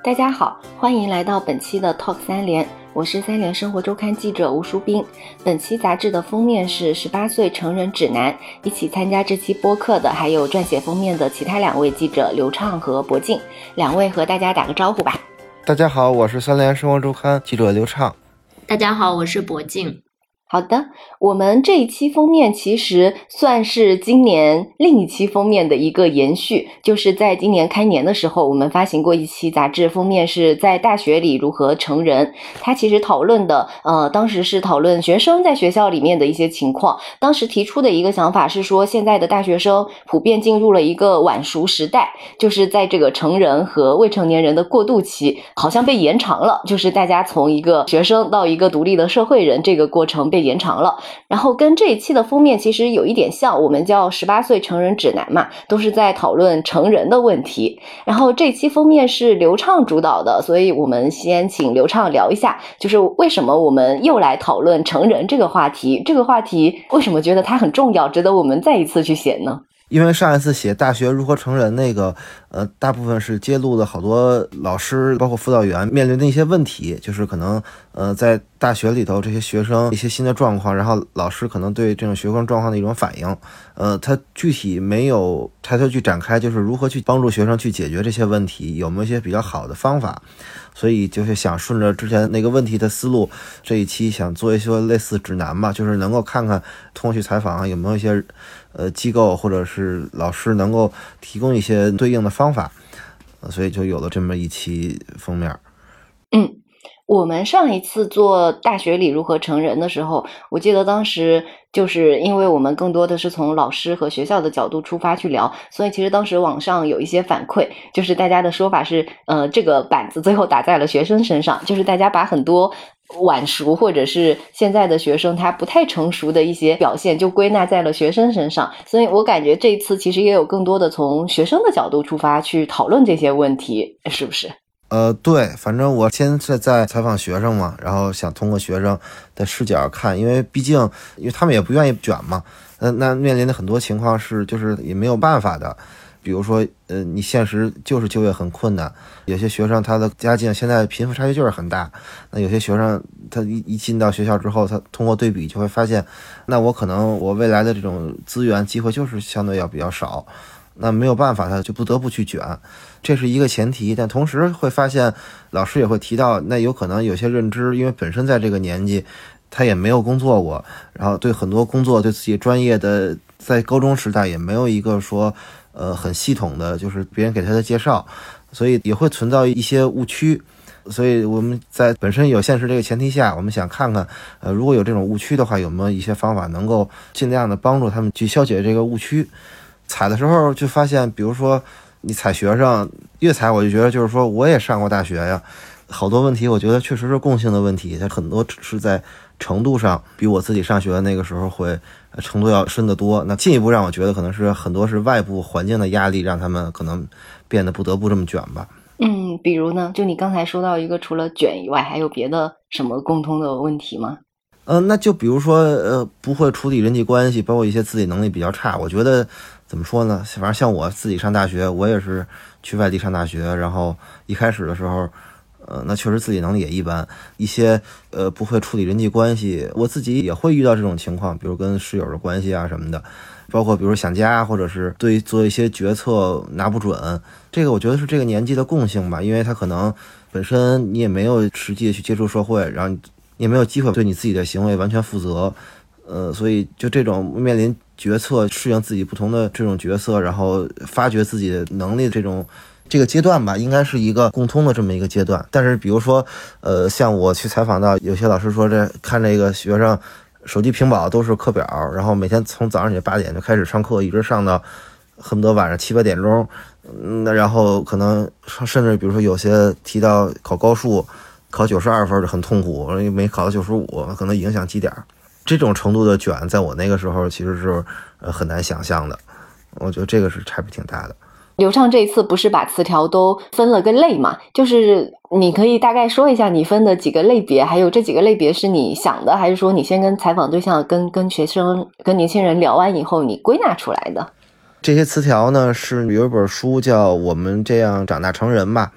大家好，欢迎来到本期的 Talk 三联，我是三联生活周刊记者吴淑斌。本期杂志的封面是18岁成人指南，一起参加这期播客的还有撰写封面的其他2位记者刘畅和博静，两位和大家打个招呼吧。 大家好，我是三联生活周刊记者刘畅。 大家好，我是博静。 好的，我们这一期封面其实算是今年另一期封面的一个延续，就是在今年开年的时候，我们发行过一期杂志，封面是在大学里如何成人。它其实讨论的当时是讨论学生在学校里面的一些情况。当时提出的一个想法是说，现在的大学生普遍进入了一个晚熟时代，就是在这个成人和未成年人的过渡期好像被延长了，就是大家从一个学生到一个独立的社会人这个过程被延长了。然后跟这一期的封面其实有一点像，我们叫18岁成人指南嘛，都是在讨论成人的问题。然后这期封面是刘畅主导的，所以我们先请刘畅聊一下，就是为什么我们又来讨论成人这个话题，这个话题为什么觉得它很重要，值得我们再一次去写呢？ 因为上一次写大学如何成人那个大部分是揭露了好多老师包括辅导员面临的一些问题，就是可能在大学里头这些学生一些新的状况，然后老师可能对这种学生状况的一种反应，他具体没有抬头去展开，就是如何去帮助学生去解决这些问题，有没有一些比较好的方法。所以就是想顺着之前那个问题的思路，这一期想做一些类似指南吧，就是能够看看通过去采访有没有一些机构或者是老师能够提供一些对应的方法，所以就有了这么一期封面。 我们上一次做大学里如何成人的时候，我记得当时就是因为我们更多的是从老师和学校的角度出发去聊，所以其实当时网上有一些反馈，就是大家的说法是这个板子最后打在了学生身上，就是大家把很多晚熟或者是现在的学生他不太成熟的一些表现就归纳在了学生身上。所以我感觉这一次其实也有更多的从学生的角度出发去讨论这些问题，是不是？ 对，反正我现在在采访学生嘛，然后想通过学生的视角看，因为毕竟因为他们也不愿意卷嘛，那面临的很多情况是就是也没有办法的。比如说你现实就是就业很困难，有些学生他的家境现在贫富差距就是很大，那有些学生他一进到学校之后，他通过对比就会发现，那我可能我未来的这种资源机会就是相对要比较少，那没有办法他就不得不去卷，这是一个前提。但同时会发现老师也会提到，那有可能有些认知因为本身在这个年纪他也没有工作过，然后对很多工作对自己专业的在高中时代也没有一个说很系统的就是别人给他的介绍，所以也会存在一些误区。所以我们在本身有现实这个前提下，我们想看看如果有这种误区的话，有没有一些方法能够尽量的帮助他们去消解这个误区。采的时候就发现，比如说你采学生越采，我就觉得就是说我也上过大学呀，好多问题我觉得确实是共性的问题，它很多是在程度上比我自己上学的那个时候会程度要深得多。那进一步让我觉得可能是很多是外部环境的压力让他们可能变得不得不这么卷吧。 比如呢，就你刚才说到一个除了卷以外还有别的什么共通的问题吗？ 那就比如说不会处理人际关系，包括一些自理能力比较差。我觉得怎么说呢，反正像我自己上大学，我也是去外地上大学，然后一开始的时候那确实自己能力也一般，一些不会处理人际关系，我自己也会遇到这种情况，比如跟室友的关系啊什么的，包括比如想家，或者是对做一些决策拿不准，这个我觉得是这个年纪的共性吧，因为他可能本身你也没有实际去接触社会，然后你也没有机会对你自己的行为完全负责，所以就这种面临决策适应自己不同的这种角色，然后发掘自己的能力的这个阶段吧，应该是一个共通的这么一个阶段。但是比如说像我去采访到有些老师说，这看这个学生手机屏保都是课表，然后每天从早上起8点就开始上课，一直上到恨不得晚上7、8点钟，然后可能甚至比如说有些提到考高数考92分就很痛苦，没考到95可能影响绩点，这种程度的卷在我那个时候其实是很难想象的。我觉得这个是差别挺大的。 刘畅这一次不是把词条都分了个类嘛，就是你可以大概说一下你分的几个类别，还有这几个类别是你想的，还是说你先跟采访对象跟学生跟年轻人聊完以后你归纳出来的？ 这些词条呢是有一本书叫《我们这样长大成人》吧，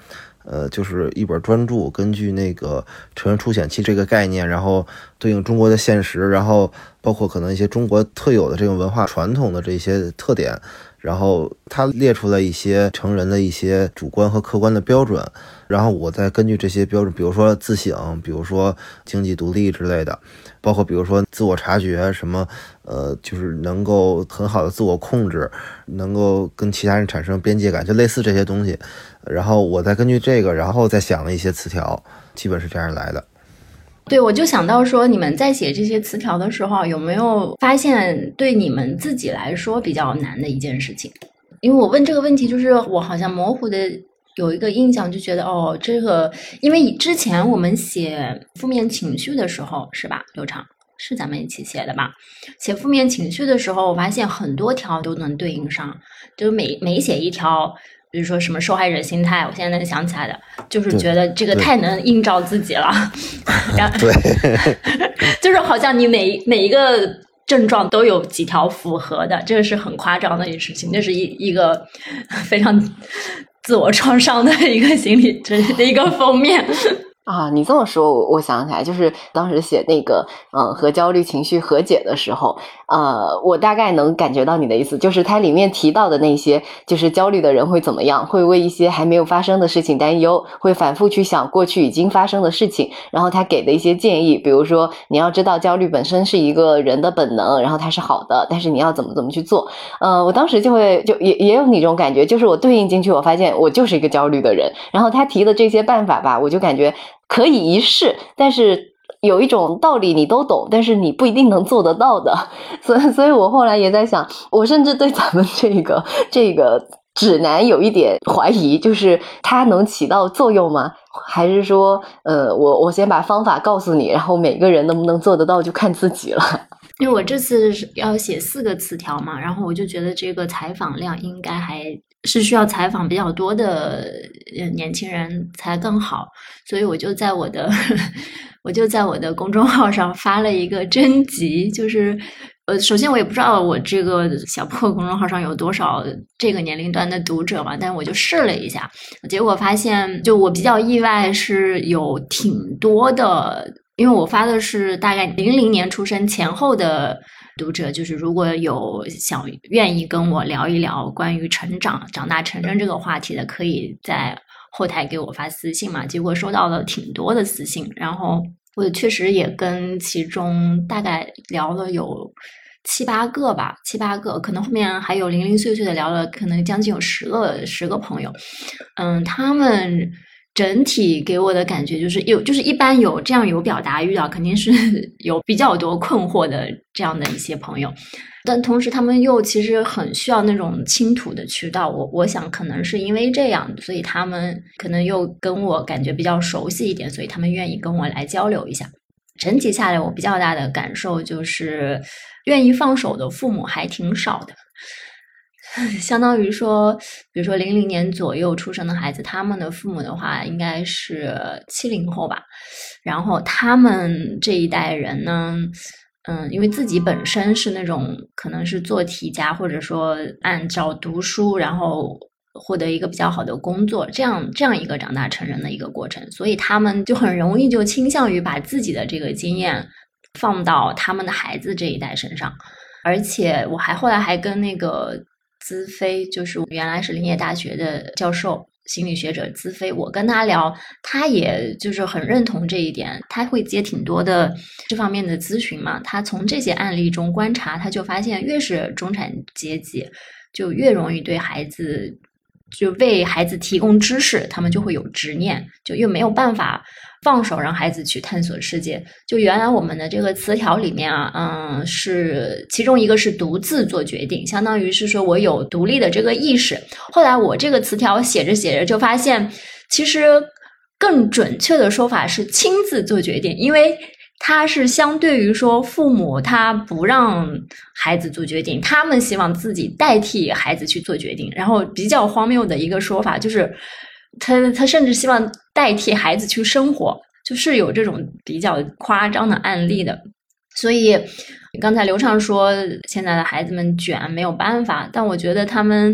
就是一本专著，根据那个成人出险期这个概念，然后对应中国的现实，然后包括可能一些中国特有的这种文化传统的这些特点，然后他列出了一些成人的一些主观和客观的标准，然后我再根据这些标准，比如说自省，比如说经济独立之类的，包括比如说自我察觉什么，就是能够很好的自我控制，能够跟其他人产生边界感，就类似这些东西。然后我再根据这个，然后再想了一些词条，基本是这样来的。 对，我就想到说，你们在写这些词条的时候，有没有发现对你们自己来说比较难的一件事情？因为我问这个问题，就是我好像模糊的有一个印象，就觉得这个，因为之前我们写负面情绪的时候，是吧，刘畅？是咱们一起写的吧？写负面情绪的时候，我发现很多条都能对应上，就每写一条，比如说什么受害者心态，我现在能想起来的，就是觉得这个太能映照自己了。 对， 就是好像你每一个症状都有几条符合的，这个是很夸张的一件事情，这是一个非常自我创伤的一个心理的一个封面。 啊，你这么说，我想起来，就是当时写那个和焦虑情绪和解的时候，我大概能感觉到你的意思，就是它里面提到的那些，就是焦虑的人会怎么样，会为一些还没有发生的事情担忧，会反复去想过去已经发生的事情，然后他给的一些建议，比如说你要知道焦虑本身是一个人的本能，然后它是好的，但是你要怎么去做。我当时就也有那种感觉，就是我对应进去，我发现我就是一个焦虑的人，然后他提的这些办法吧，我就感觉可以一试，但是有一种道理你都懂，但是你不一定能做得到的。所以我后来也在想，我甚至对咱们这个指南有一点怀疑，就是它能起到作用吗？还是说我先把方法告诉你，然后每个人能不能做得到就看自己了。 因为我这次要写4个词条嘛，然后我就觉得这个采访量应该还是需要采访比较多的年轻人才更好，所以我就在我的公众号上发了一个征集，就是首先我也不知道我这个小破公众号上有多少这个年龄段的读者嘛，但我就试了一下，结果发现就我比较意外是有挺多的，因为我发的是大概00年出生前后的读者，就是如果有愿意跟我聊一聊关于长大成人这个话题的，可以在后台给我发私信嘛。结果收到了挺多的私信，然后我确实也跟其中大概聊了有7、8个吧，7、8个，可能后面还有零零碎碎的聊了，可能将近有10个朋友。他们整体给我的感觉就是一般有这样有表达欲的，肯定是有比较多困惑的这样的一些朋友，但同时他们又其实很需要那种倾吐的渠道，我想可能是因为这样，所以他们可能又跟我感觉比较熟悉一点，所以他们愿意跟我来交流一下。整体下来我比较大的感受就是愿意放手的父母还挺少的，相当于说比如说00年左右出生的孩子，他们的父母的话应该是70后吧，然后他们这一代人呢因为自己本身是那种可能是做题家，或者说按照读书然后获得一个比较好的工作，这样一个长大成人的一个过程，所以他们就很容易就倾向于把自己的这个经验放到他们的孩子这一代身上。而且我后来还跟那个资飞，就是原来是林业大学的教授心理学者资飞，我跟他聊，他也就是很认同这一点，他会接挺多的这方面的咨询嘛，他从这些案例中观察，他就发现越是中产阶级就越容易对孩子就为孩子提供知识，他们就会有执念，就又没有办法放手让孩子去探索世界。就原来我们的这个词条里面啊，是其中一个是独自做决定，相当于是说我有独立的这个意识。后来我这个词条写着写着就发现，其实更准确的说法是亲自做决定，因为它是相对于说父母他不让孩子做决定，他们希望自己代替孩子去做决定。然后比较荒谬的一个说法就是他甚至希望代替孩子去生活，就是有这种比较夸张的案例的。所以刚才刘畅说现在的孩子们卷没有办法，但我觉得他们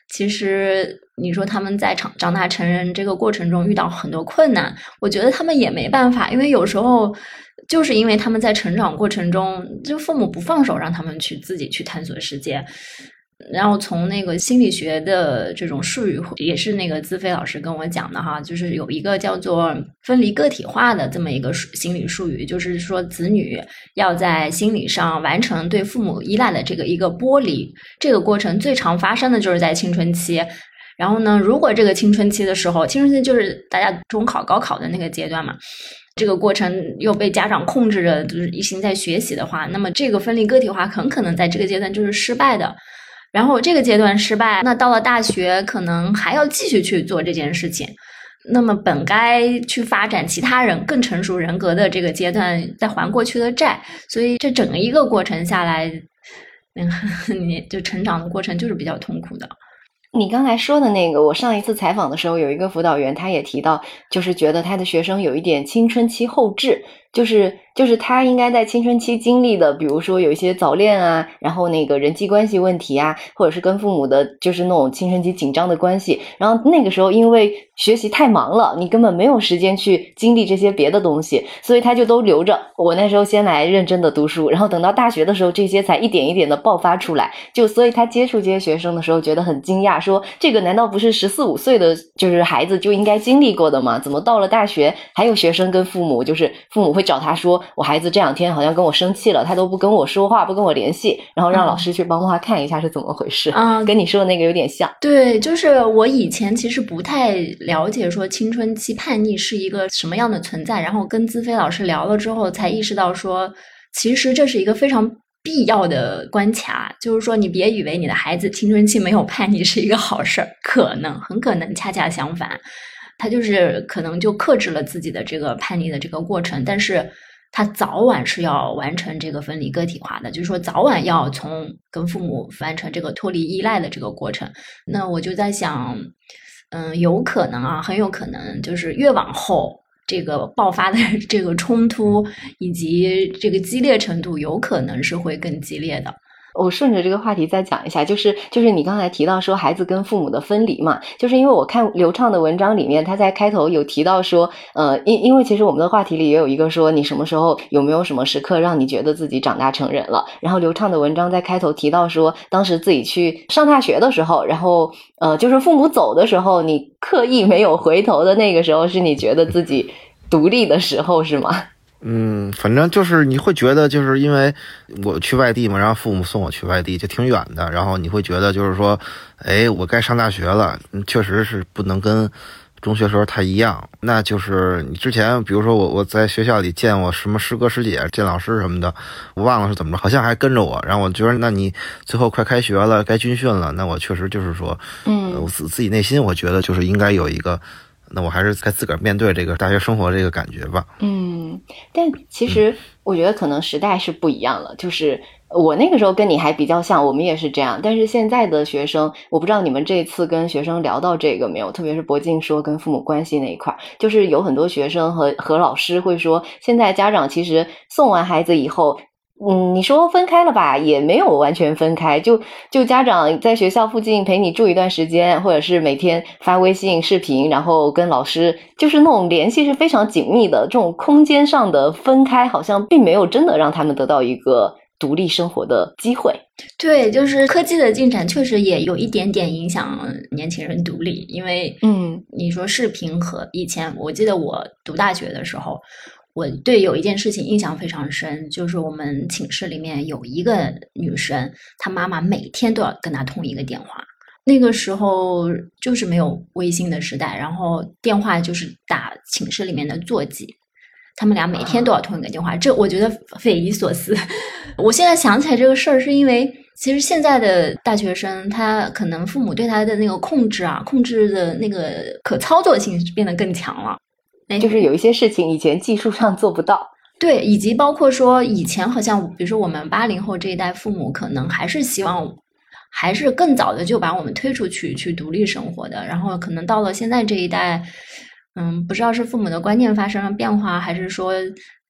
其实你说他们在长大成人这个过程中遇到很多困难，我觉得他们也没办法，因为有时候就是因为他们在成长过程中，就父母不放手让他们去自己去探索世界。然后从那个心理学的这种术语，也是那个资飞老师跟我讲的哈，就是有一个叫做分离个体化的这么一个心理术语，就是说子女要在心理上完成对父母依赖的这个一个剥离，这个过程最常发生的就是在青春期。然后呢，如果这个青春期的时候，青春期就是大家中考、高考的那个阶段嘛，这个过程又被家长控制着，就是一心在学习的话，那么这个分离个体化很可能在这个阶段就是失败的。然后这个阶段失败，那到了大学可能还要继续去做这件事情，那么本该去发展其他人更成熟人格的这个阶段再还过去的债，所以这整个一个过程下来，你就成长的过程就是比较痛苦的。 你刚才说的那个，我上一次采访的时候，有一个辅导员他也提到，就是觉得他的学生有一点青春期后置，就是他应该在青春期经历的，比如说有一些早恋啊，然后那个人际关系问题啊，或者是跟父母的就是那种青春期紧张的关系，然后那个时候因为学习太忙了，你根本没有时间去经历这些别的东西，所以他就都留着，我那时候先来认真的读书，然后等到大学的时候这些才一点一点的爆发出来，就所以他接触这些学生的时候觉得很惊讶，说这个难道不是14、15岁的就是孩子就应该经历过的吗？怎么到了大学还有学生跟父母，就是父母会找他说我孩子这2天好像跟我生气了，他都不跟我说话，不跟我联系，然后让老师去帮他看一下是怎么回事。跟你说的那个有点像。 对，就是我以前其实不太了解说青春期叛逆是一个什么样的存在，然后跟资飞老师聊了之后才意识到说其实这是一个非常必要的关卡，就是说你别以为你的孩子青春期没有叛逆是一个好事儿，很可能恰恰相反，他就是可能就克制了自己的这个叛逆的这个过程，但是他早晚是要完成这个分离个体化的，就是说早晚要从跟父母完成这个脱离依赖的这个过程。那我就在想有可能啊，很有可能就是越往后这个爆发的这个冲突以及这个激烈程度有可能是会更激烈的。 我顺着这个话题再讲一下，就是你刚才提到说孩子跟父母的分离嘛，就是因为我看刘畅的文章里面，他在开头有提到说，因为其实我们的话题里也有一个说你什么时候有没有什么时刻让你觉得自己长大成人了，然后刘畅的文章在开头提到说，当时自己去上大学的时候，然后就是父母走的时候，你刻意没有回头的那个时候，是你觉得自己独立的时候是吗？ 反正就是你会觉得，就是因为我去外地嘛，然后父母送我去外地就挺远的，然后你会觉得就是说，我该上大学了，确实是不能跟中学时候太一样。那就是你之前比如说我在学校里见我什么师哥师姐见老师什么的，我忘了是怎么着，好像还跟着我，然后我觉得那你最后快开学了该军训了，那我确实就是说我自己内心我觉得就是应该有一个，那我还是该自个儿面对这个大学生活这个感觉吧。 但其实我觉得可能时代是不一样了，就是我那个时候跟你还比较像，我们也是这样，但是现在的学生，我不知道你们这次跟学生聊到这个没有，特别是博静说跟父母关系那一块，就是有很多学生和老师会说，现在家长其实送完孩子以后，你说分开了吧，也没有完全分开，就家长在学校附近陪你住一段时间，或者是每天发微信视频，然后跟老师就是那种联系是非常紧密的，这种空间上的分开好像并没有真的让他们得到一个独立生活的机会。 对，就是科技的进展确实也有一点点影响年轻人独立，因为你说视频和以前，我记得我读大学的时候，我对有一件事情印象非常深，就是我们寝室里面有一个女生，她妈妈每天都要跟她通一个电话。那个时候就是没有微信的时代，然后电话就是打寝室里面的座机，他们俩每天都要通一个电话，这我觉得匪夷所思。我现在想起来这个事儿，是因为其实现在的大学生，他可能父母对他的那个控制的那个可操作性变得更强了。 就是有一些事情以前技术上做不到。 对，以及包括说以前好像比如说我们80后这一代父母可能还是希望还是更早的就把我们推出去独立生活的，然后可能到了现在这一代不知道是父母的观念发生了变化，还是说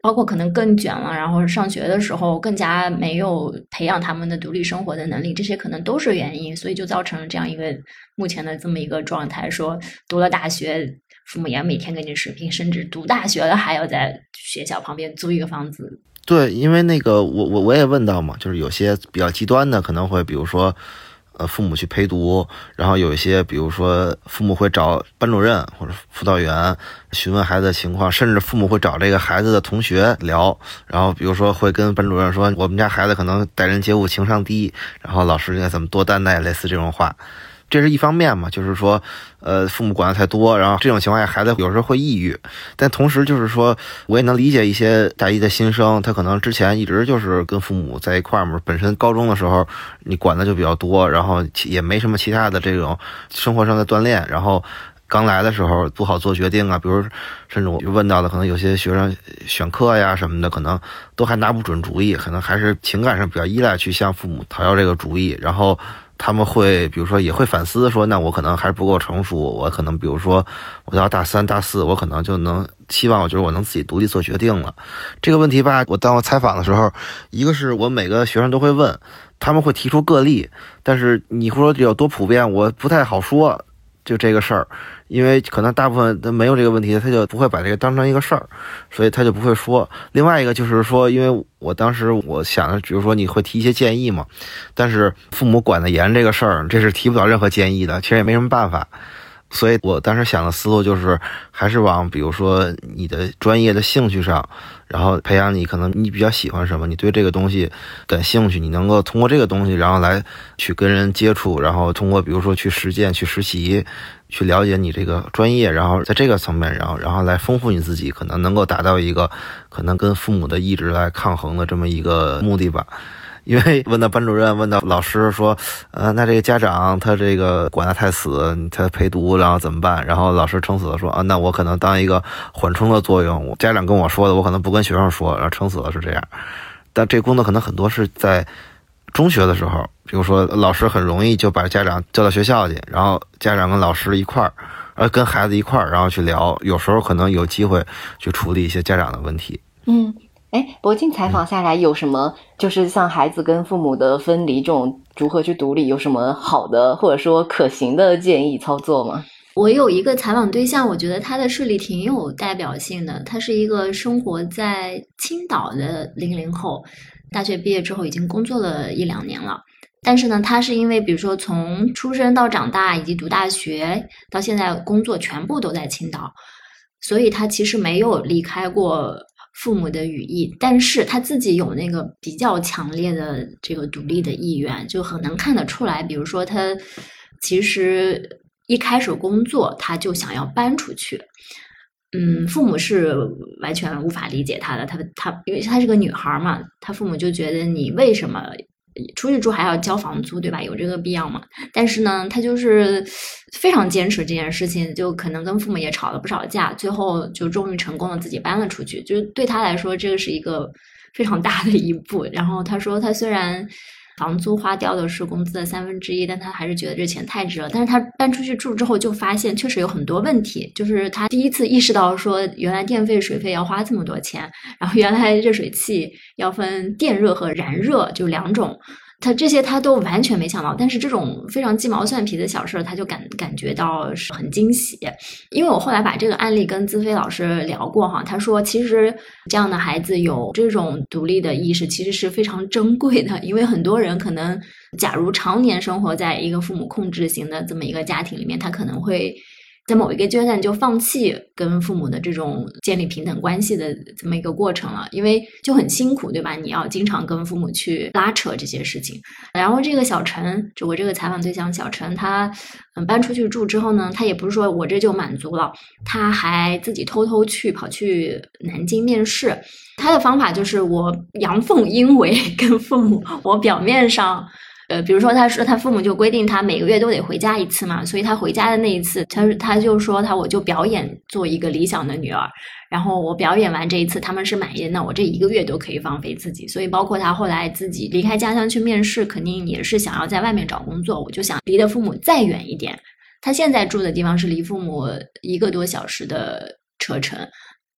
包括可能更卷了，然后上学的时候更加没有培养他们的独立生活的能力，这些可能都是原因，所以就造成了这样一个目前的这么一个状态，说读了大学，父母也每天给你视频，甚至读大学了还要在学校旁边租一个房子。 对，因为那个我也问到嘛，就是有些比较极端的可能会，比如说父母去陪读，然后有一些比如说父母会找班主任或者辅导员询问孩子的情况，甚至父母会找这个孩子的同学聊，然后比如说会跟班主任说我们家孩子可能待人接物情商低，然后老师应该怎么多担待，类似这种话。这是一方面嘛，就是说父母管得太多，然后这种情况下孩子有时候会抑郁，但同时就是说我也能理解一些大一的新生，他可能之前一直就是跟父母在一块儿嘛，本身高中的时候你管的就比较多，然后也没什么其他的这种生活上的锻炼，然后刚来的时候不好做决定啊，比如甚至我问到的可能有些学生选课呀什么的可能都还拿不准主意，可能还是情感上比较依赖去向父母讨要这个主意，然后他们会比如说也会反思说，那我可能还是不够成熟，我可能比如说我到大3大4我可能就能希望我觉得我能自己独立做决定了。这个问题吧，当我采访的时候，一个是我每个学生都会问，他们会提出个例，但是你说有多普遍我不太好说，就这个事儿，因为可能大部分他没有这个问题，他就不会把这个当成一个事儿，所以他就不会说。另外一个就是说，因为我当时我想的，比如说你会提一些建议嘛，但是父母管得严这个事儿，这是提不了任何建议的，其实也没什么办法。所以我当时想的思路就是还是往比如说你的专业的兴趣上，然后培养你可能你比较喜欢什么，你对这个东西感兴趣，你能够通过这个东西然后来去跟人接触，然后通过比如说去实践去实习去了解你这个专业，然后在这个层面然后来丰富你自己，可能能够达到一个可能跟父母的意志来抗衡的这么一个目的吧。因为问到班主任问到老师说那这个家长他这个管得太死，他陪读然后怎么办，然后老师撑死了说那我可能当一个缓冲的作用，我家长跟我说的我可能不跟学生说，然后撑死了是这样。但这工作可能很多是在中学的时候，比如说老师很容易就把家长叫到学校去，然后家长跟老师一块儿跟孩子一块儿然后去聊，有时候可能有机会去处理一些家长的问题。 博静采访下来有什么就是像孩子跟父母的分离这种如何去独立，有什么好的或者说可行的建议操作吗？ 我有一个采访对象，我觉得他的事例挺有代表性的，他是一个生活在青岛的00后，大学毕业之后已经工作了1-2年了。但是呢，他是因为比如说从出生到长大以及读大学到现在工作全部都在青岛，所以他其实没有离开过父母的羽翼，但是他自己有那个比较强烈的这个独立的意愿，就很能看得出来。比如说他其实一开始工作他就想要搬出去，父母是完全无法理解他的，他因为他是个女孩嘛，他父母就觉得你为什么出去住还要交房租，对吧？有这个必要吗？但是呢，他就是非常坚持这件事情，就可能跟父母也吵了不少架，最后就终于成功的自己搬了出去。就是对他来说，这个是一个非常大的一步。然后他说，他虽然房租花掉的是工资的1/3，但他还是觉得这钱太值了。但是他搬出去住之后，就发现确实有很多问题，就是他第一次意识到说，原来电费、水费要花这么多钱，然后原来热水器要分电热和燃热，就2种。这些他都完全没想到，但是这种非常鸡毛蒜皮的小事他就感觉到是很惊喜。因为我后来把这个案例跟资飞老师聊过哈，他说其实这样的孩子有这种独立的意识其实是非常珍贵的，因为很多人可能假如常年生活在一个父母控制型的这么一个家庭里面，他可能会在某一个阶段就放弃跟父母的这种建立平等关系的这么一个过程了，因为就很辛苦，对吧？你要经常跟父母去拉扯这些事情。然后这个小陈，就我这个采访对象小陈，他搬出去住之后呢，他也不是说我这就满足了，他还自己偷偷跑去南京面试。他的方法就是我阳奉阴违跟父母，我表面上比如说他说他父母就规定他每个月都得回家1次嘛，所以他回家的那一次他就说我就表演做一个理想的女儿，然后我表演完这一次他们是满意的，那我这1个月都可以放飞自己。所以包括他后来自己离开家乡去面试，肯定也是想要在外面找工作，我就想离的父母再远一点。他现在住的地方是离父母1个多小时的车程，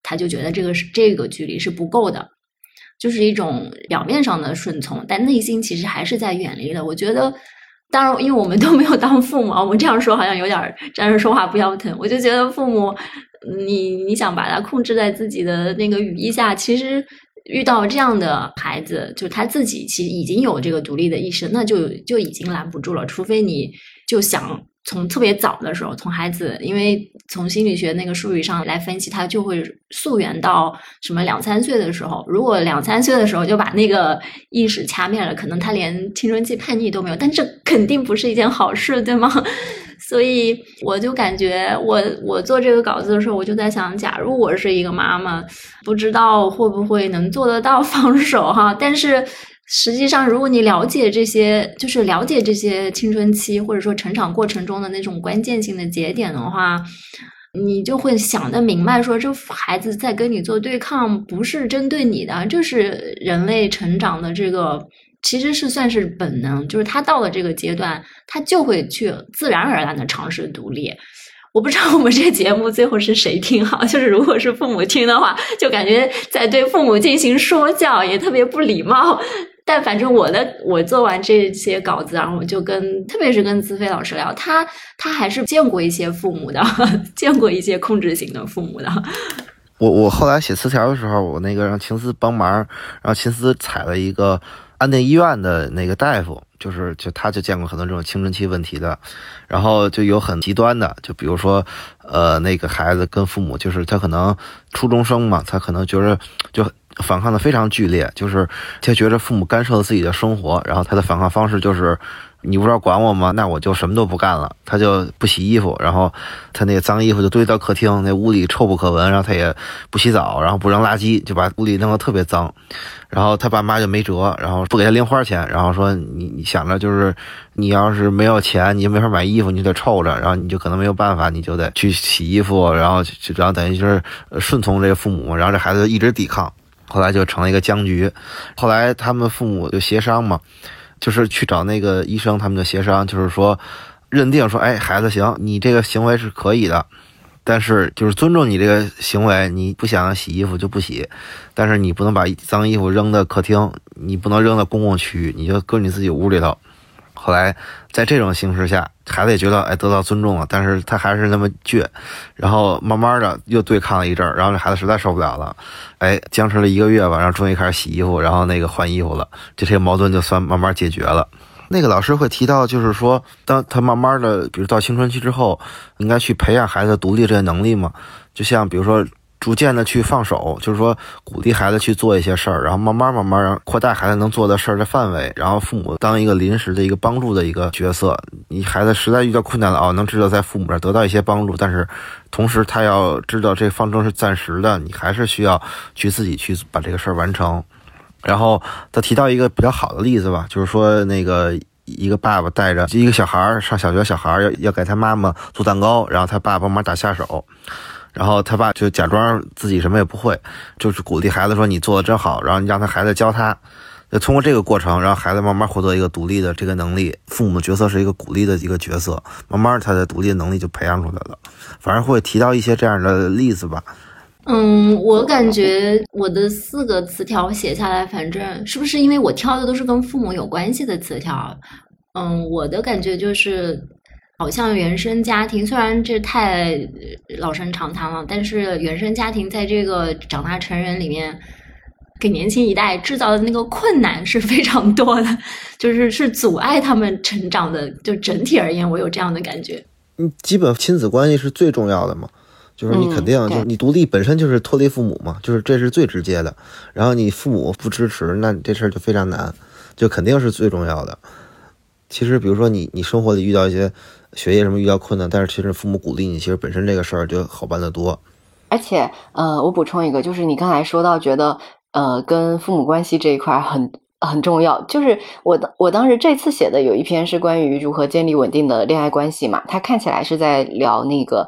他就觉得这个距离是不够的，就是一种表面上的顺从，但内心其实还是在远离的。我觉得，当然，因为我们都没有当父母啊，我们这样说好像有点站着说话不腰疼。我就觉得父母，你想把他控制在自己的那个羽翼下，其实遇到这样的孩子，就他自己其实已经有这个独立的意识，那就已经拦不住了，除非你就想。从特别早的时候，从孩子，因为从心理学那个术语上来分析，他就会溯源到什么2-3岁的时候。如果2-3岁的时候就把那个意识掐灭了，可能他连青春期叛逆都没有，但这肯定不是一件好事，对吗？所以我就感觉我做这个稿子的时候，我就在想，假如我是一个妈妈，不知道会不会能做得到放手哈，但是。实际上，如果你了解这些，就是了解这些青春期或者说成长过程中的那种关键性的节点的话，你就会想得明白说，这孩子在跟你做对抗，不是针对你的，这是人类成长的这个，其实是算是本能，就是他到了这个阶段，他就会去自然而然的尝试独立。我不知道我们这个节目最后是谁听哈，就是如果是父母听的话，就感觉在对父母进行说教，也特别不礼貌。但反正我做完这些稿子，然后我就特别是跟资菲老师聊，他还是见过一些父母的，见过一些控制型的父母的。 我后来写词条的时候，我那个让秦思帮忙，然后秦思采了一个安定医院的那个大夫，就他就见过很多这种青春期问题的，然后就有很极端的，就比如说那个孩子跟父母，就是他可能初中生嘛，他可能觉得就反抗的非常剧烈，就是他觉得父母干涉了自己的生活，然后他的反抗方式就是你不知道管我吗？那我就什么都不干了。他就不洗衣服，然后他那个脏衣服就堆到客厅，那屋里臭不可闻，然后他也不洗澡，然后不扔垃圾，就把屋里弄得特别脏。然后他爸妈就没辙，然后不给他零花钱，然后说你想着就是你要是没有钱，你就没法买衣服，你就得臭着，然后你就可能没有办法，你就得去洗衣服，然后等于就是顺从这个父母，然后这孩子就一直抵抗。后来就成了一个僵局，后来他们父母就协商嘛，就是去找那个医生，他们就协商，就是说认定说，哎，孩子行，你这个行为是可以的，但是就是尊重你这个行为，你不想洗衣服就不洗，但是你不能把脏衣服扔到客厅，你不能扔到公共区域，你就搁你自己屋里头。后来在这种形势下，孩子也觉得得到尊重了，但是他还是那么倔，然后慢慢的又对抗了一阵儿，然后这孩子实在受不了了，僵持了1个月吧，然后终于开始洗衣服，然后那个换衣服了，这些矛盾就算慢慢解决了。那个老师会提到，就是说当他慢慢的比如到青春期之后，应该去培养孩子独立这些能力嘛，就像比如说逐渐的去放手，就是说鼓励孩子去做一些事儿，然后慢慢让扩大孩子能做的事儿的范围，然后父母当一个临时的一个帮助的一个角色。你孩子实在遇到困难了，能知道在父母这儿得到一些帮助，但是同时他要知道这方针是暂时的，你还是需要去自己去把这个事儿完成。然后他提到一个比较好的例子吧，就是说那个一个爸爸带着一个小孩上小学，小孩要给他妈妈做蛋糕，然后他爸帮忙打下手，然后他爸就假装自己什么也不会，就是鼓励孩子说你做的真好，然后你让他孩子教他，就通过这个过程让孩子慢慢获得一个独立的这个能力。父母的角色是一个鼓励的一个角色，慢慢他的独立的能力就培养出来了。反正会提到一些这样的例子吧。 我感觉我的4个词条写下来，反正是不是因为我挑的都是跟父母有关系的词条？我的感觉就是好像原生家庭，虽然这太老生常谈了，但是原生家庭在这个长大成人里面给年轻一代制造的那个困难是非常多的，是阻碍他们成长的，就整体而言我有这样的感觉。 基本亲子关系是最重要的嘛，就是你肯定就是你独立本身就是脱离父母嘛，就是这是最直接的，然后你父母不支持，那这事儿就非常难，就肯定是最重要的。其实比如说你生活里遇到一些学业什么遇到困难，但是其实父母鼓励你，其实本身这个事儿就好办得多。 而且我补充一个，就是你刚才说到觉得跟父母关系这一块很重要，就是我当时这次写的有一篇是关于如何建立稳定的恋爱关系嘛，它看起来是在聊那个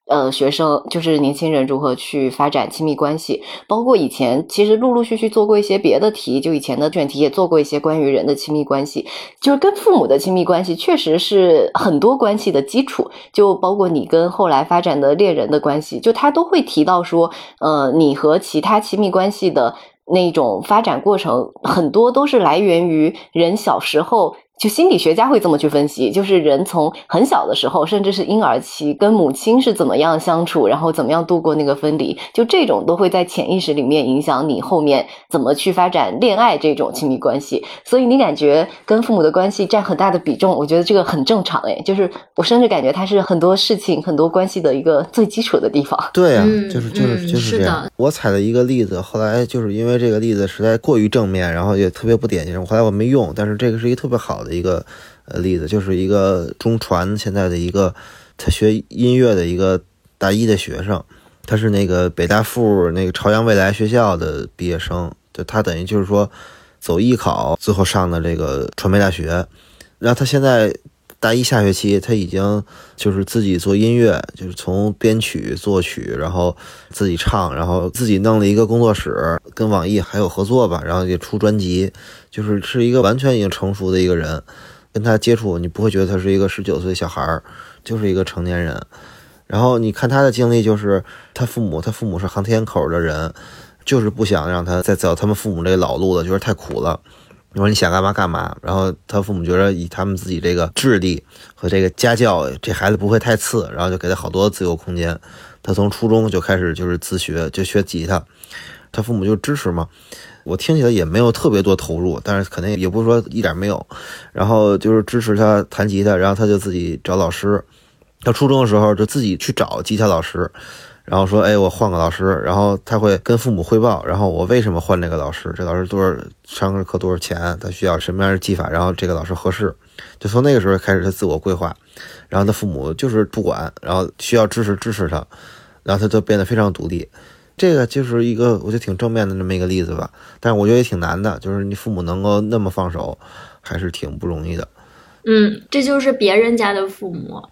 学生就是年轻人如何去发展亲密关系，包括以前其实陆陆续续做过一些别的题，就以前的卷题也做过一些关于人的亲密关系，就是跟父母的亲密关系确实是很多关系的基础，就包括你跟后来发展的恋人的关系，就他都会提到说你和其他亲密关系的那种发展过程很多都是来源于人小时候，就心理学家会这么去分析，就是人从很小的时候甚至是婴儿期跟母亲是怎么样相处，然后怎么样度过那个分离，就这种都会在潜意识里面影响你后面怎么去发展恋爱这种亲密关系。所以你感觉跟父母的关系占很大的比重，我觉得这个很正常就是我甚至感觉它是很多事情很多关系的一个最基础的地方。 对啊，就是这样。我采了一个例子，后来就是因为这个例子实在过于正面，然后也特别不典型，后来我没用，但是这个是一个特别好的一个例子，就是一个中传现在的一个他学音乐的一个大一的学生，他是那个北大附那个朝阳未来学校的毕业生，就他等于就是说走艺考最后上的这个传媒大学，然后他现在大一下学期他已经就是自己做音乐，就是从编曲作曲，然后自己唱，然后自己弄了一个工作室，跟网易还有合作吧，然后也出专辑，是一个完全已经成熟的一个人，跟他接触你不会觉得他是一个19岁小孩，就是一个成年人。然后你看他的经历，就是他父母是航天口的人，就是不想让他再走他们父母这个老路了，觉得太苦了，你说你想干嘛干嘛。然后他父母觉得以他们自己这个智力和这个家教，这孩子不会太次，然后就给他好多自由空间。他从初中就开始就是自学，就学吉他，他父母就支持嘛。我听起来也没有特别多投入，但是肯定也不是说一点没有，然后就是支持他弹吉他，然后他就自己找老师。到初中的时候就自己去找吉他老师，然后说我换个老师，然后他会跟父母汇报，然后我为什么换这个老师，这老师多少上课多少钱，他需要什么样的技法，然后这个老师合适。就从那个时候开始他自我规划，然后他父母就是不管，然后需要支持他，然后他就变得非常独立。这个就是一个我觉得挺正面的这么一个例子吧，但是我觉得也挺难的，就是你父母能够那么放手还是挺不容易的。 这就是别人家的父母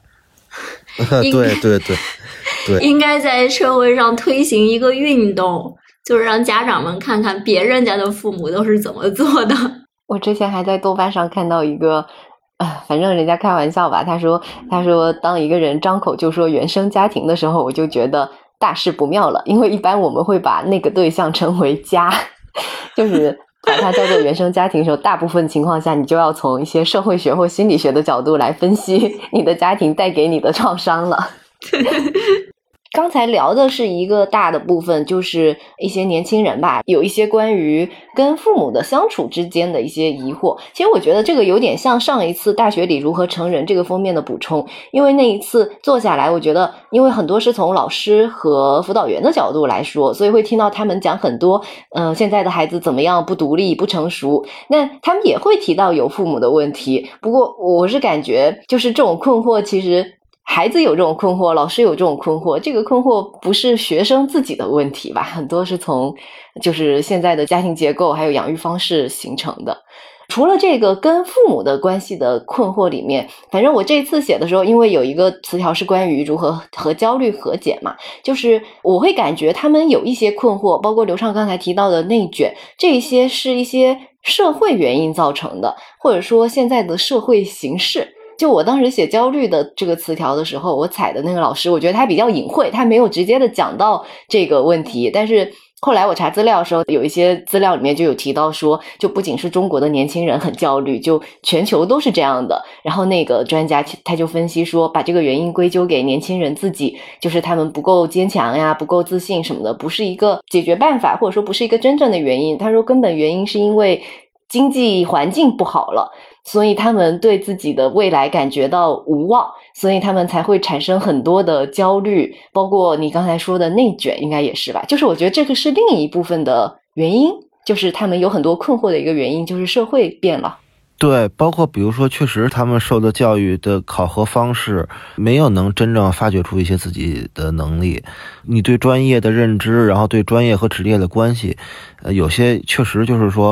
对， 应该在社会上推行一个运动，就是让家长们看看别人家的父母都是怎么做的。 我之前还在豆瓣上看到一个反正人家开玩笑吧，他说当一个人张口就说原生家庭的时候，我就觉得大事不妙了，因为一般我们会把那个对象称为家，就是把它叫做原生家庭的时候，大部分情况下你就要从一些社会学或心理学的角度来分析你的家庭带给你的创伤了。刚才聊的是一个大的部分，就是一些年轻人吧，有一些关于跟父母的相处之间的一些疑惑。其实我觉得这个有点像上一次大学里如何成人这个封面的补充，因为那一次做下来，我觉得因为很多是从老师和辅导员的角度来说，所以会听到他们讲很多现在的孩子怎么样不独立不成熟，那他们也会提到有父母的问题。不过我是感觉就是这种困惑，其实孩子有这种困惑，老师有这种困惑，这个困惑不是学生自己的问题吧，很多是从就是现在的家庭结构还有养育方式形成的。除了这个跟父母的关系的困惑里面，反正我这次写的时候，因为有一个词条是关于如何和焦虑和解嘛，就是我会感觉他们有一些困惑，包括刘畅刚才提到的内卷，这些是一些社会原因造成的，或者说现在的社会形势。就我当时写焦虑的这个词条的时候，我采的那个老师，我觉得他比较隐晦，他没有直接的讲到这个问题，但是后来我查资料的时候，有一些资料里面就有提到说，就不仅是中国的年轻人很焦虑，就全球都是这样的。然后那个专家他就分析说，把这个原因归咎给年轻人自己，就是他们不够坚强呀，不够自信什么的，不是一个解决办法，或者说不是一个真正的原因。他说根本原因是因为经济环境不好了，所以他们对自己的未来感觉到无望，所以他们才会产生很多的焦虑，包括你刚才说的内卷应该也是吧，就是我觉得这个是另一部分的原因，就是他们有很多困惑的一个原因，就是社会变了。 对，包括比如说确实他们受的教育的考核方式没有能真正发掘出一些自己的能力，你对专业的认知，然后对专业和职业的关系有些确实就是说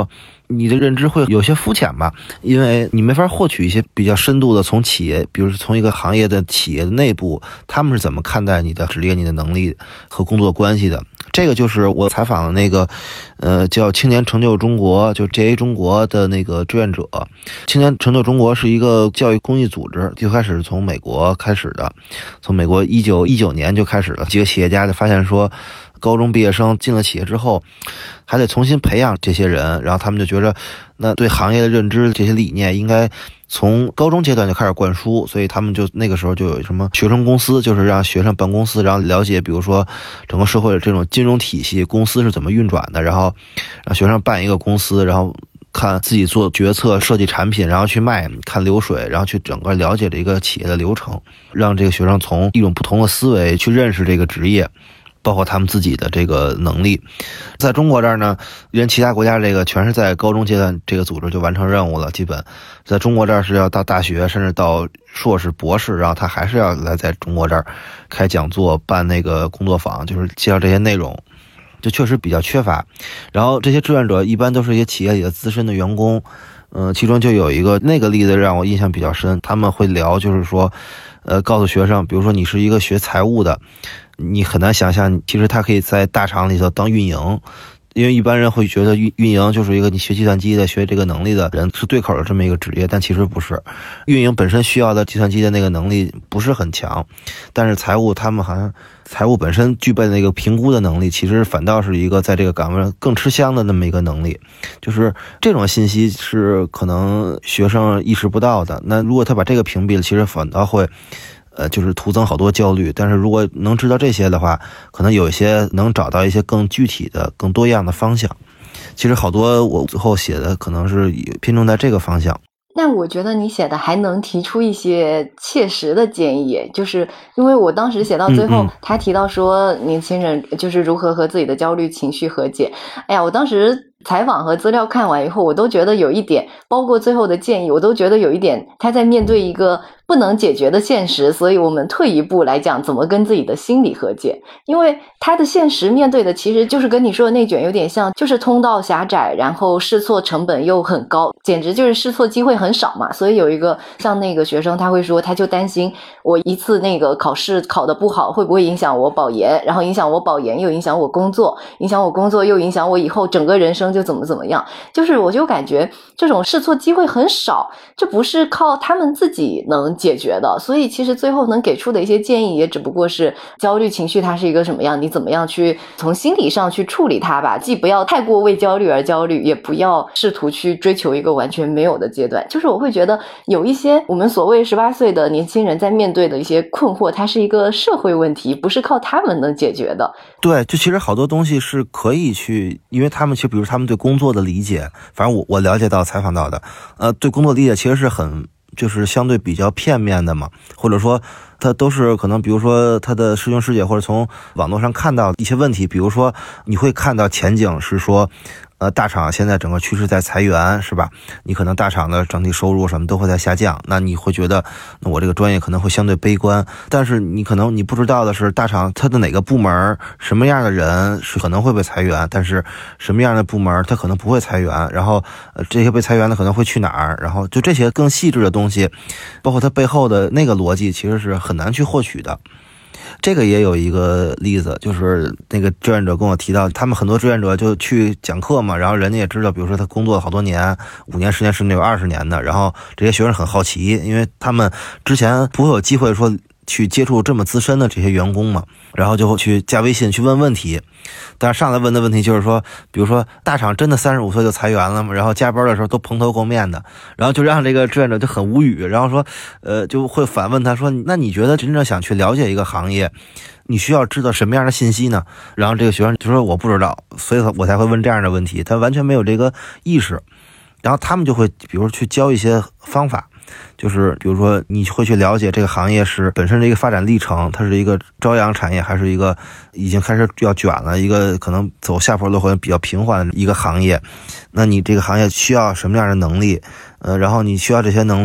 你的认知会有些肤浅吧，因为你没法获取一些比较深度的从企业，比如说从一个行业的企业的内部，他们是怎么看待你的职业、你的能力和工作关系的。这个就是我采访的那个叫青年成就中国，就 JA 中国的那个志愿者。青年成就中国是一个教育公益组织，最开始是从美国开始的，从美国1919年就开始了，几个企业家就发现说，高中毕业生进了企业之后还得重新培养这些人，然后他们就觉着那对行业的认知这些理念应该从高中阶段就开始灌输，所以他们就那个时候就有什么学生公司，就是让学生办公司，然后了解比如说整个社会的这种金融体系，公司是怎么运转的，然后让学生办一个公司，然后看自己做决策设计产品，然后去卖，看流水，然后去整个了解这个企业的流程，让这个学生从一种不同的思维去认识这个职业，包括他们自己的这个能力。在中国这儿呢，因为其他国家这个全是在高中阶段这个组织就完成任务了，基本在中国这儿是要到大学甚至到硕士博士，然后他还是要来在中国这儿开讲座办那个工作坊，就是介绍这些内容，就确实比较缺乏。然后这些志愿者一般都是一些企业里的资深的员工，其中就有一个那个例子让我印象比较深，他们会聊就是说告诉学生，比如说你是一个学财务的，你很难想象其实他可以在大厂里头当运营，因为一般人会觉得运营就是一个你学计算机的学这个能力的人是对口的这么一个职业，但其实不是，运营本身需要的计算机的那个能力不是很强，但是财务他们好像财务本身具备的那个评估的能力，其实反倒是一个在这个岗位上更吃香的那么一个能力，就是这种信息是可能学生意识不到的，那如果他把这个屏蔽了，其实反倒会就是徒增好多焦虑。但是如果能知道这些的话，可能有一些能找到一些更具体的更多样的方向。其实好多我最后写的可能是偏重在这个方向。 那我觉得你写的还能提出一些切实的建议，就是因为我当时写到最后，他提到说年轻人就是如何和自己的焦虑情绪和解。哎呀，我当时采访和资料看完以后，我都觉得有一点，包括最后的建议，我都觉得有一点他在面对一个不能解决的现实，所以我们退一步来讲怎么跟自己的心理和解。因为他的现实面对的其实就是跟你说的内卷有点像，就是通道狭窄，然后试错成本又很高，简直就是试错机会很少嘛。所以有一个像那个学生他会说，他就担心我一次那个考试考得不好会不会影响我保研，然后影响我保研又影响我工作，影响我工作又影响我以后整个人生就怎么样，就是我就感觉这种试错机会很少，这不是靠他们自己能解决的。所以其实最后能给出的一些建议也只不过是焦虑情绪它是一个什么样，你怎么样去从心理上去处理它吧，既不要太过为焦虑而焦虑，也不要试图去追求一个完全没有的阶段。就是我会觉得有一些我们所谓18岁的年轻人在面对的一些困惑，它是一个社会问题，不是靠他们能解决的。 对，就其实好多东西是可以去，因为他们其实比如他们对工作的理解，反正我了解到采访到的对工作理解其实是很就是相对比较片面的嘛，或者说他都是可能比如说他的师兄师姐或者从网络上看到一些问题，比如说你会看到前景是说大厂现在整个趋势在裁员，是吧？你可能大厂的整体收入什么都会在下降，那你会觉得那我这个专业可能会相对悲观。但是你可能你不知道的是，大厂它的哪个部门什么样的人是可能会被裁员，但是什么样的部门它可能不会裁员，然后这些被裁员的可能会去哪儿，然后就这些更细致的东西，包括它背后的那个逻辑，其实是很难去获取的。这个也有一个例子，就是那个志愿者跟我提到，他们很多志愿者就去讲课嘛，然后人家也知道，比如说他工作了好多年，5年10年甚至有20年的，然后这些学生很好奇，因为他们之前不会有机会说去接触这么资深的这些员工嘛，然后就会去加微信去问问题。但是上来问的问题就是说，比如说大厂真的35岁就裁员了吗？然后加班的时候都蓬头垢面的，然后就让这个志愿者就很无语，然后说就会反问他说，那你觉得真正想去了解一个行业，你需要知道什么样的信息呢？然后这个学生就说我不知道，所以我才会问这样的问题，他完全没有这个意识。然后他们就会比如去教一些方法，就是比如说你会去了解这个行业是本身的一个发展历程，它是一个朝阳产业还是一个已经开始要卷了，一个可能走下坡路或者比较平缓的一个行业，那你这个行业需要什么样的能力，然后你需要这些能力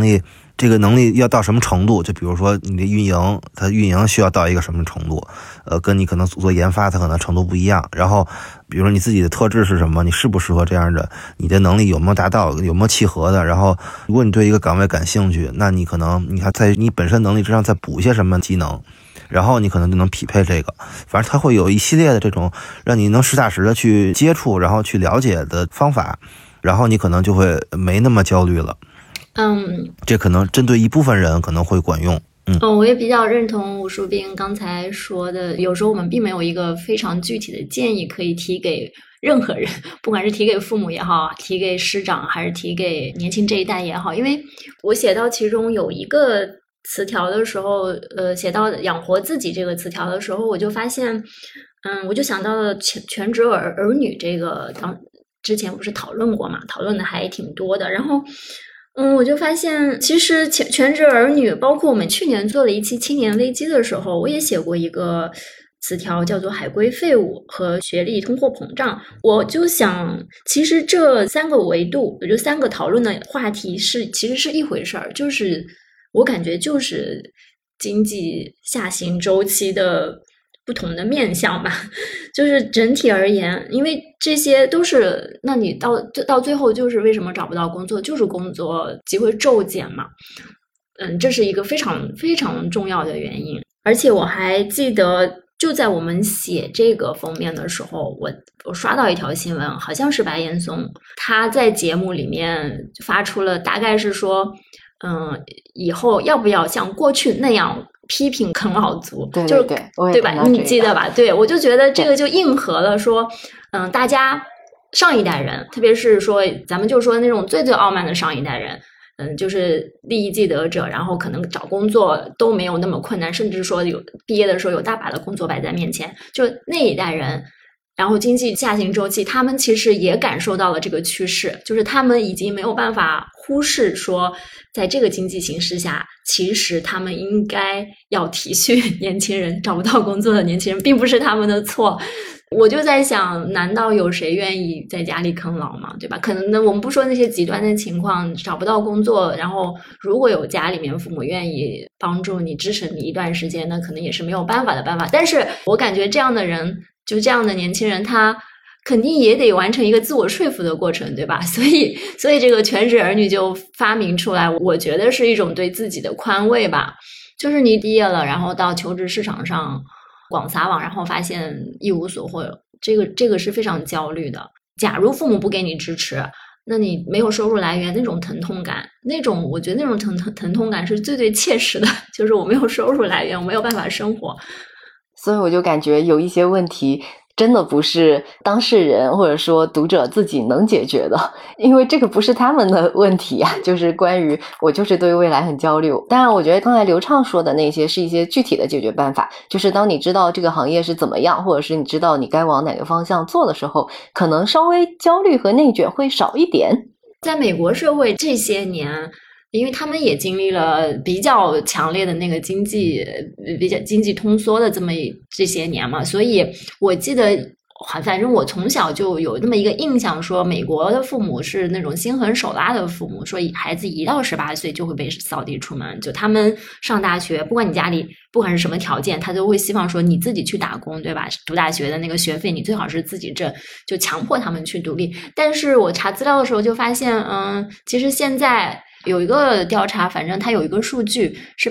这个能力要到什么程度，就比如说你的运营，它运营需要到一个什么程度，跟你可能做研发它可能程度不一样。然后比如说你自己的特质是什么，你适不适合这样的，你的能力有没有达到，有没有契合的。然后如果你对一个岗位感兴趣，那你可能你还在你本身能力之上再补一些什么技能，然后你可能就能匹配这个。反正它会有一系列的这种让你能实打实的去接触，然后去了解的方法，然后你可能就会没那么焦虑了。这可能针对一部分人可能会管用。 我也比较认同吴树斌刚才说的，有时候我们并没有一个非常具体的建议可以提给任何人，不管是提给父母也好，提给师长，还是提给年轻这一代也好。因为我写到其中有一个词条的时候，写到养活自己这个词条的时候，我就发现，我就想到了全职儿女这个，之前不是讨论过嘛，讨论的还挺多的。然后我就发现其实全职儿女，包括我们去年做了一期青年危机的时候，我也写过一个词条叫做海归废物和学历通货膨胀。我就想其实这3个维度，也就3个讨论的话题其实是一回事儿，就是我感觉就是经济下行周期的不同的面向吧。就是整体而言，因为这些都是，那你到最后就是为什么找不到工作，就是工作机会骤减嘛。这是一个非常非常重要的原因。而且我还记得就在我们写这个封面的时候，我刷到一条新闻，好像是白岩松他在节目里面发出了，大概是说以后要不要像过去那样批评啃老族， 对就是对吧？你记得吧？对，我就觉得这个就应和了说，大家上一代人，特别是说咱们就说那种最最傲慢的上一代人，就是利益既得者，然后可能找工作都没有那么困难，甚至说毕业的时候有大把的工作摆在面前，就那一代人。然后经济下行周期，他们其实也感受到了这个趋势，就是他们已经没有办法忽视说，在这个经济形势下，其实他们应该要体恤年轻人，找不到工作的年轻人，并不是他们的错。我就在想，难道有谁愿意在家里啃老吗？对吧？可能我们不说那些极端的情况，找不到工作，然后如果有家里面父母愿意帮助你、支持你一段时间，那可能也是没有办法的办法。但是我感觉这样的人，就这样的年轻人，他肯定也得完成一个自我说服的过程，对吧？所以这个全职儿女就发明出来，我觉得是一种对自己的宽慰吧。就是你毕业了，然后到求职市场上广撒网，然后发现一无所获，这个是非常焦虑的。假如父母不给你支持，那你没有收入来源，那种疼痛感，我觉得那种疼痛感是最最切实的，就是我没有收入来源，我没有办法生活。 所以我就感觉有一些问题真的不是当事人或者说读者自己能解决的，因为这个不是他们的问题啊，就是关于我就是对未来很焦虑。当然我觉得刚才刘畅说的那些是一些具体的解决办法，就是当你知道这个行业是怎么样，或者是你知道你该往哪个方向做的时候，可能稍微焦虑和内卷会少一点。 在美国社会这些年，因为他们也经历了比较强烈的那个经济通缩的这些年嘛，所以我记得反正我从小就有那么一个印象，说美国的父母是那种心狠手辣的父母，说孩子1到18岁就会被扫地出门，就他们上大学，不管你家里不管是什么条件，他都会希望说你自己去打工，对吧？读大学的那个学费你最好是自己挣，就强迫他们去独立。但是我查资料的时候就发现，其实现在有一个调查，反正它有一个数据是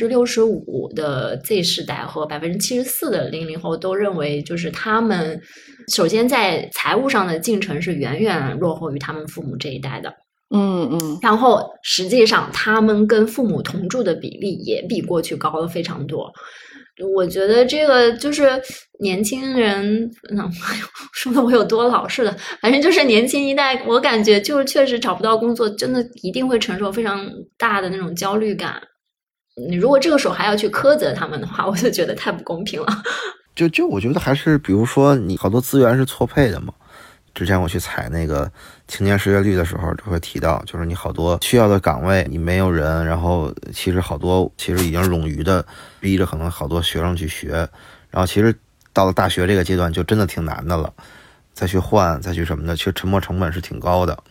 65%的 Z 世代和74%的00后都认为，就是他们首先在财务上的进程是远远落后于他们父母这一代的。然后实际上他们跟父母同住的比例也比过去高了非常多。我觉得这个就是年轻人，说的我有多老似的，反正就是年轻一代，我感觉就是确实找不到工作，真的一定会承受非常大的那种焦虑感。你如果这个时候还要去苛责他们的话，我就觉得太不公平了。 就我觉得还是比如说你好多资源是错配的嘛。之前我去采那个青年失业率的时候就会提到，就是你好多需要的岗位你没有人，然后其实好多已经冗余的逼着可能好多学生去学，然后其实到了大学这个阶段就真的挺难的了，再去换再去什么的，其实沉没成本是挺高的。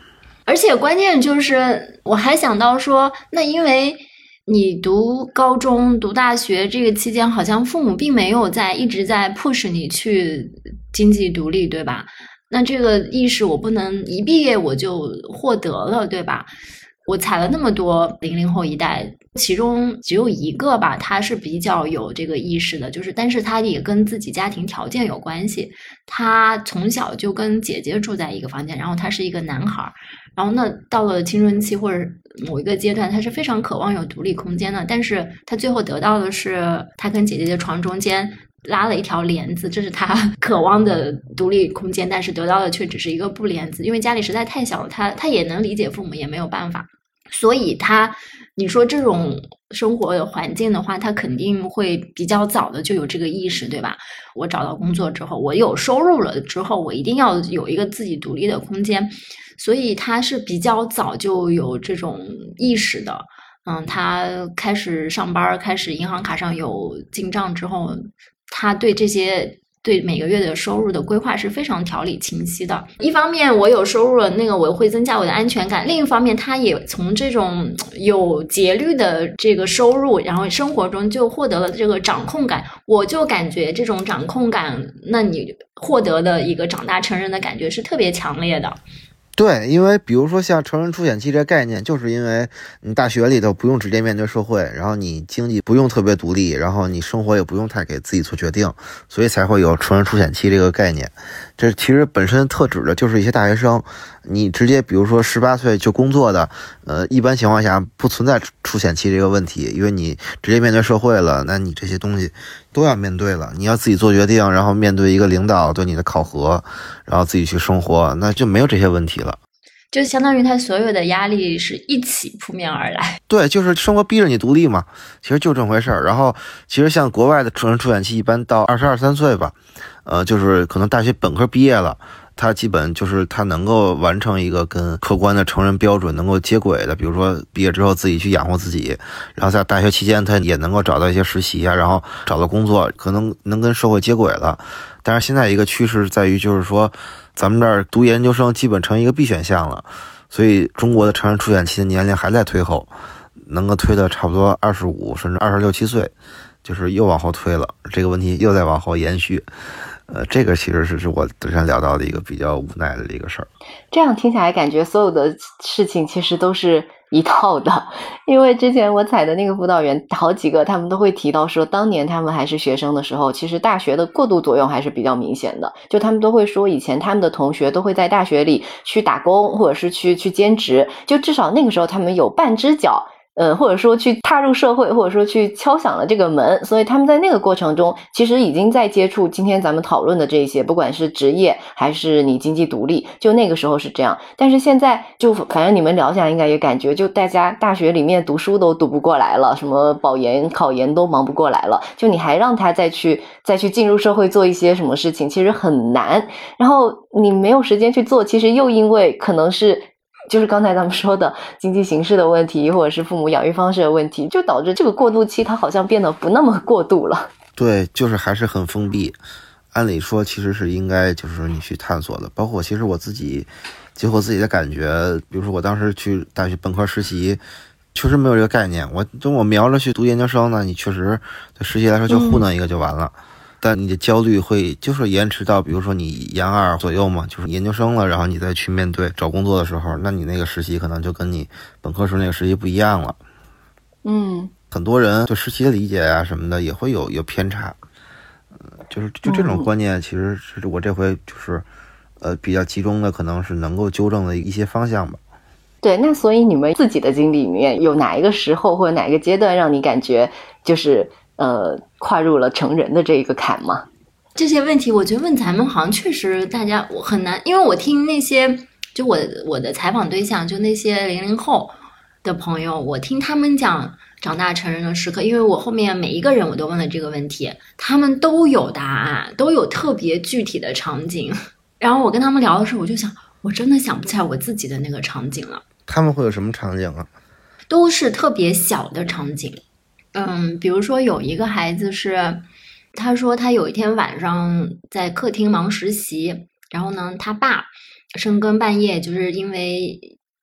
而且关键就是我还想到说，那因为你读高中读大学这个期间，好像父母并没有一直在 push 你去经济独立，对吧？那这个意识我不能一毕业我就获得了，对吧？我采了那么多00后一代，其中只有一个吧，他是比较有这个意识的，但是他也跟自己家庭条件有关系。他从小就跟姐姐住在一个房间，然后他是一个男孩，然后那到了青春期或者某一个阶段，他是非常渴望有独立空间的，但是他最后得到的是他跟姐姐的床中间拉了一条帘子，这是他渴望的独立空间，但是得到的却只是一个布帘子，因为家里实在太小了，他也能理解父母，也没有办法，所以你说这种生活的环境的话，他肯定会比较早的就有这个意识，对吧？我找到工作之后，我有收入了之后，我一定要有一个自己独立的空间，所以他是比较早就有这种意识的。他开始上班，开始银行卡上有进账之后，他对这些对每个月的收入的规划是非常条理清晰的。一方面我有收入了，我会增加我的安全感，另一方面他也从这种有节律的这个收入，然后生活中就获得了这个掌控感。我就感觉这种掌控感，那你获得的一个长大成人的感觉是特别强烈的。 对，因为比如说像成人出险期这个概念，就是因为你大学里头不用直接面对社会，然后你经济不用特别独立，然后你生活也不用太给自己做决定，所以才会有成人出险期这个概念。这其实本身特指的就是一些大学生，你直接比如说18岁就工作的，一般情况下不存在出险期这个问题，因为你直接面对社会了，那你这些东西都要面对了，你要自己做决定，然后面对一个领导对你的考核，然后自己去生活，那就没有这些问题了。 就相当于他所有的压力是一起扑面而来。 对，就是生活逼着你独立嘛，其实就这么回事儿。然后其实像国外的成人出险期一般到22、23岁吧，就是可能大学本科毕业了，他基本就是他能够完成一个跟客观的成人标准能够接轨的，比如说毕业之后自己去养活自己，然后在大学期间他也能够找到一些实习啊，然后找到工作，可能能跟社会接轨了。但是现在一个趋势在于，就是说咱们这儿读研究生基本成一个必选项了，所以中国的成人出险期的年龄还在推后，能够推到差不多25甚至26、27岁，就是又往后推了，这个问题又在往后延续。这个其实是我之前聊到的一个比较无奈的一个事儿。 这样听起来感觉所有的事情其实都是一套的，因为之前我采的那个辅导员好几个他们都会提到说，当年他们还是学生的时候，其实大学的过渡作用还是比较明显的，就他们都会说以前他们的同学都会在大学里去打工或者是去兼职，就至少那个时候他们有半只脚或者说去踏入社会，或者说去敲响了这个门，所以他们在那个过程中其实已经在接触今天咱们讨论的这一些，不管是职业还是你经济独立，就那个时候是这样。但是现在就反正你们聊下来应该也感觉，就大家大学里面读书都读不过来了，什么保研考研都忙不过来了，就你还让他再去进入社会做一些什么事情，其实很难。然后你没有时间去做，其实又因为可能是就是刚才咱们说的经济形势的问题，或者是父母养育方式的问题，就导致这个过渡期它好像变得不那么过渡了。 对，就是还是很封闭。按理说其实是应该就是你去探索的，包括其实我自己结合自己的感觉，比如说我当时去大学本科实习，确实没有这个概念。我瞄着去读研究生呢，你确实对实习来说就糊弄一个就完了。但你的焦虑会就是延迟到比如说你研2左右嘛，就是研究生了，然后你再去面对找工作的时候，那你那个实习可能就跟你本科时那个实习不一样了。很多人对实习的理解啊什么的也会有偏差。就这种观念其实是我这回就是比较集中的，可能是能够纠正的一些方向吧。 对，那所以你们自己的经历里面有哪一个时候或者哪一个阶段让你感觉就是跨入了成人的这一个坎吗？ 这些问题我觉得问咱们好像确实大家我很难，因为我听那些就我的采访对象，就那些00后的朋友，我听他们讲长大成人的时刻，因为我后面每一个人我都问了这个问题，他们都有答案，都有特别具体的场景。然后我跟他们聊的时候，我就想，我真的想不起来我自己的那个场景了。 他们会有什么场景啊？ 都是特别小的场景。比如说有一个孩子是，他说他有一天晚上在客厅忙实习，然后呢，他爸深更半夜，就是因为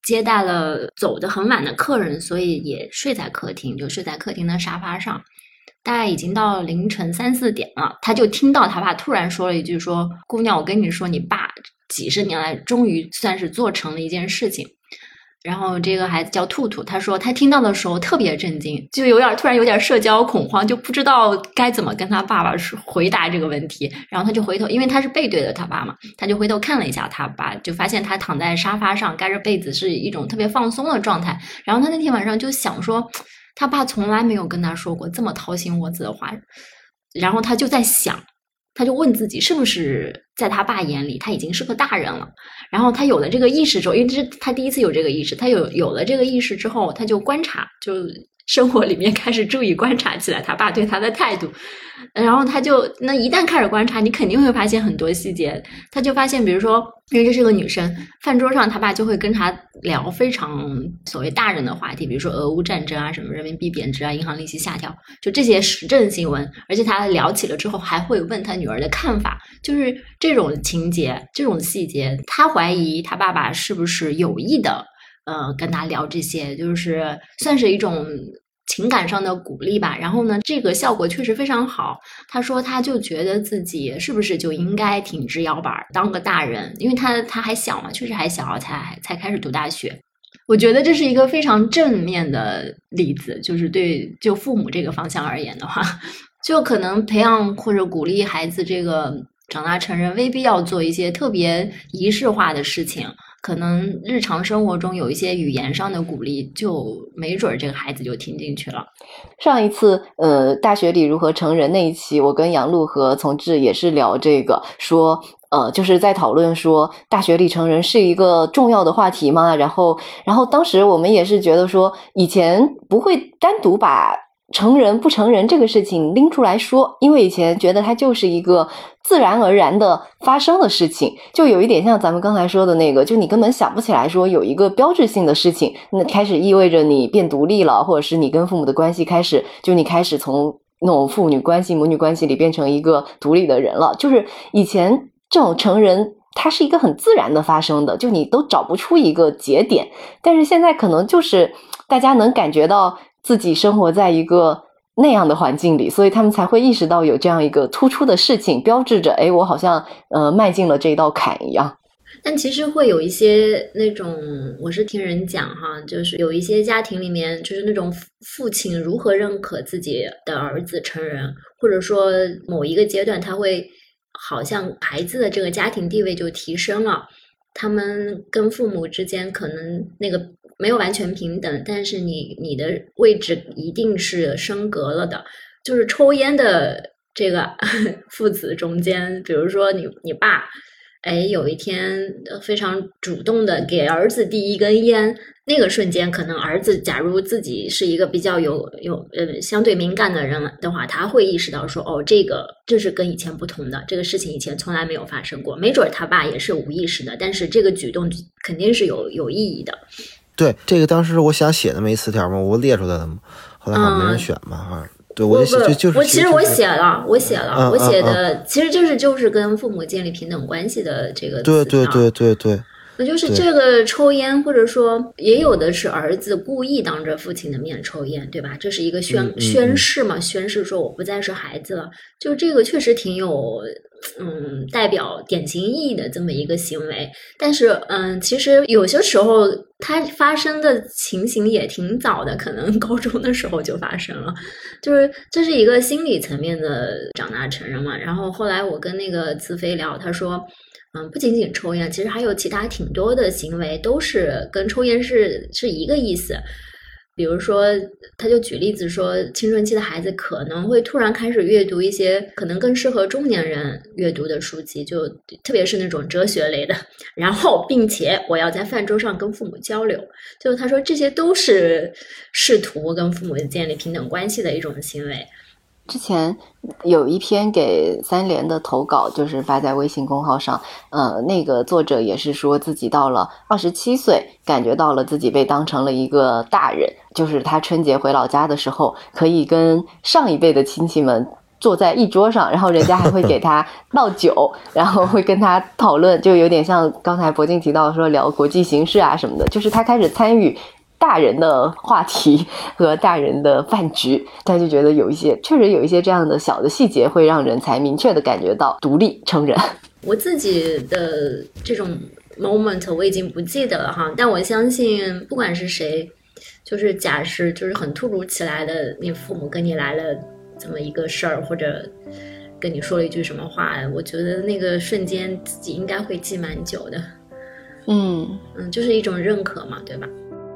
接待了走得很晚的客人，所以也睡在客厅，就睡在客厅的沙发上。大概已经到凌晨3、4点了，他就听到他爸突然说了一句说：“姑娘，我跟你说，你爸几十年来终于算是做成了一件事情。”然后这个孩子叫兔兔，他说他听到的时候特别震惊，就突然有点社交恐慌，就不知道该怎么跟他爸爸回答这个问题。然后他就回头，因为他是背对着他爸嘛，他就回头看了一下他爸，就发现他躺在沙发上盖着被子，是一种特别放松的状态。然后他那天晚上就想说，他爸从来没有跟他说过这么掏心窝子的话。然后他就在想，他就问自己是不是在他爸眼里他已经是个大人了。然后他有了这个意识之后，因为这是他第一次有这个意识，他有了这个意识之后，他就观察，就生活里面开始注意观察起来他爸对他的态度。然后他就那一旦开始观察，你肯定会发现很多细节。他就发现比如说，因为这是个女生，饭桌上他爸就会跟他聊非常所谓大人的话题，比如说俄乌战争啊，什么人民币贬值啊，银行利息下调，就这些时政新闻。而且他聊起了之后还会问他女儿的看法，就是这种情节，这种细节，他怀疑他爸爸是不是有意的跟他聊这些，就是算是一种情感上的鼓励吧。然后呢，这个效果确实非常好。他说他就觉得自己是不是就应该挺直腰板当个大人，因为他还小嘛，确实还小，才开始读大学。我觉得这是一个非常正面的例子，就是就父母这个方向而言的话，就可能培养或者鼓励孩子这个长大成人，未必要做一些特别仪式化的事情，可能日常生活中有一些语言上的鼓励，就没准这个孩子就听进去了。 上一次大学里如何成人那一期，我跟杨璐和从志也是聊这个，说就是在讨论说大学里成人是一个重要的话题嘛，然后当时我们也是觉得说，以前不会单独把成人不成人这个事情拎出来说，因为以前觉得它就是一个自然而然的发生的事情，就有一点像咱们刚才说的那个，就你根本想不起来说有一个标志性的事情，那开始意味着你变独立了，或者是你跟父母的关系你开始从那种父女关系母女关系里变成一个独立的人了。就是以前这种成人它是一个很自然的发生的，就你都找不出一个节点，但是现在可能就是大家能感觉到自己生活在一个那样的环境里，所以他们才会意识到有这样一个突出的事情，标志着我好像迈进了这一道坎一样。 但其实会有一些那种，我是听人讲哈，就是有一些家庭里面，就是那种父亲如何认可自己的儿子成人，或者说某一个阶段他会好像孩子的这个家庭地位就提升了，他们跟父母之间可能那个没有完全平等，但是你的位置一定是升格了的。就是抽烟的这个父子中间，比如说你爸有一天非常主动的给儿子递一根烟，那个瞬间可能儿子假如自己是一个比较有相对敏感的人的话，他会意识到说这是跟以前不同的，这个事情以前从来没有发生过，没准他爸也是无意识的，但是这个举动肯定是有意义的。 对，这个当时我想写的没词条嘛，我列出来的嘛，后来好像没人选嘛，对，我就其实我写了，我写的其实就是跟父母建立平等关系的这个词条。 对。 那就是这个抽烟，或者说也有的是儿子故意当着父亲的面抽烟，对吧？这是一个宣誓嘛，宣誓说我不再是孩子了。就这个确实挺有代表典型意义的这么一个行为。但是其实有些时候它发生的情形也挺早的，可能高中的时候就发生了。就是这是一个心理层面的长大成人嘛。然后后来我跟那个子飞聊，他说不仅仅抽烟，其实还有其他挺多的行为都是跟抽烟是一个意思。比如说他就举例子说，青春期的孩子可能会突然开始阅读一些可能更适合中年人阅读的书籍，就特别是那种哲学类的，然后并且我要在饭桌上跟父母交流，就他说这些都是试图跟父母建立平等关系的一种行为。 之前有一篇给3联的投稿，就是发在微信公号上，那个作者也是说自己到了27岁，感觉到了自己被当成了一个大人，就是他春节回老家的时候，可以跟上一辈的亲戚们坐在一桌上，然后人家还会给他倒酒，然后会跟他讨论，就有点像刚才博静提到说聊国际形势啊什么的，就是他开始参与大人的话题和大人的饭局，他就觉得确实有一些这样的小的细节会让人才明确的感觉到独立成人。 我自己的这种 moment 我已经不记得了哈，但我相信不管是谁，就是假使就是很突如其来的，你父母跟你来了这么一个事儿，或者跟你说了一句什么话，我觉得那个瞬间自己应该会记蛮久的。就是一种认可嘛，对吧？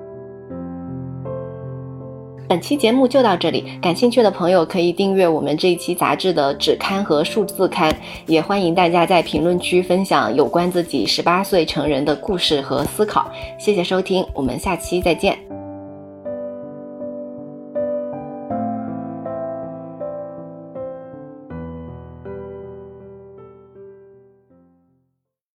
本期节目就到这里，感兴趣的朋友可以订阅我们这一期杂志的纸刊和数字刊，也欢迎大家在评论区分享有关自己18岁成人的故事和思考。谢谢收听，我们下期再见。